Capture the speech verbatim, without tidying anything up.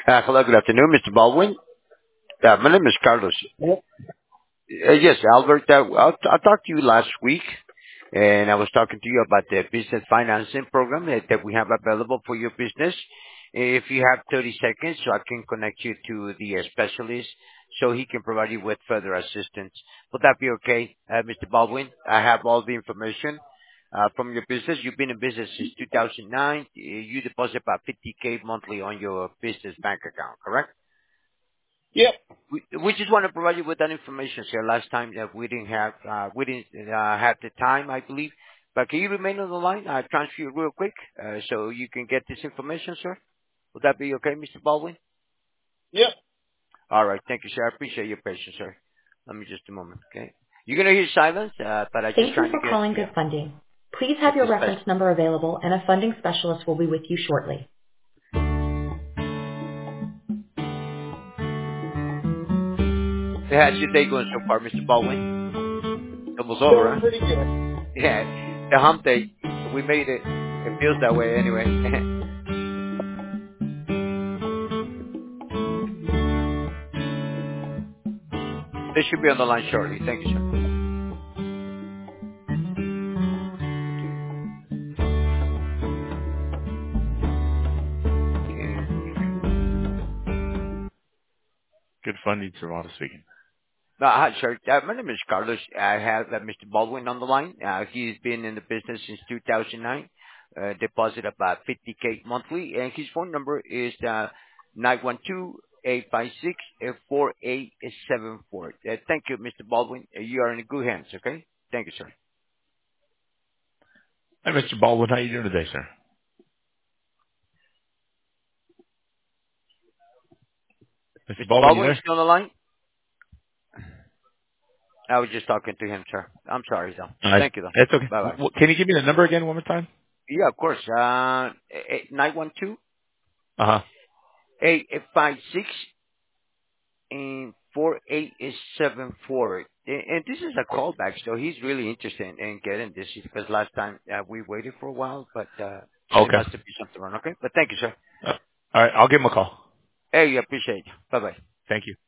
Uh, hello, good afternoon, Mister Baldwin. Uh, my name is Carlos. Yep. Uh, yes, Albert, uh, I, I talked to you last week, and I was talking to you about the business financing program that, that we have available for your business. If you have thirty seconds, so I can connect you to the uh, specialist so he can provide you with further assistance. Would that be okay, uh, Mister Baldwin? I have all the information uh, from your business. You've been in business since two thousand nine. You deposit about fifty K monthly on your business bank account, correct? Yep. We we just want to provide you with that information, sir. Last time that we didn't have uh, we didn't uh, have the time, I believe. But can you remain on the line? I'll transfer you real quick uh, so you can get this information, sir. Would that be okay, Mister Baldwin? Yep. All right. Thank you, sir. I appreciate your patience, sir. Let me just a moment, okay? You're going to hear silence, uh, but I'm just Thank you trying to for get, calling yeah, Good Funding. Please have get your this reference special. number available and a funding specialist will be with you shortly. How's your day going so far, Mister Baldwin? Almost over, Going huh? pretty good. Yeah. The hump day. We made it. It feels that way anyway. They should be on the line shortly. Thank you, sir. Okay. Good funding, Serrata speaking. No, hi, sir. Uh, my name is Carlos. I have uh, Mister Baldwin on the line. Uh, he's been in the business since two thousand nine. Uh, deposit about fifty K monthly, and his phone number is uh, nine one two, eight five six, four eight seven four. Uh, thank you, Mister Baldwin. Uh, you are in good hands, okay? Thank you, sir. Hi, Mister Baldwin. How you doing today, sir? Mister Mister Baldwin, you Baldwin, you there? still on the line? I was just talking to him, sir. I'm sorry, though. All right. Thank you, though. That's okay. Bye-bye. W- Can you give me the number again one more time? Yeah, of course. Uh, nine one two, Uh-huh. eight five six and four eight seven four. And and this is a callback, so he's really interested in getting this because last time uh, we waited for a while, but uh, there Okay. must be something wrong. Okay, but thank you, sir. Uh, all right. I'll give him a call. Hey, appreciate it. Bye bye. Thank you.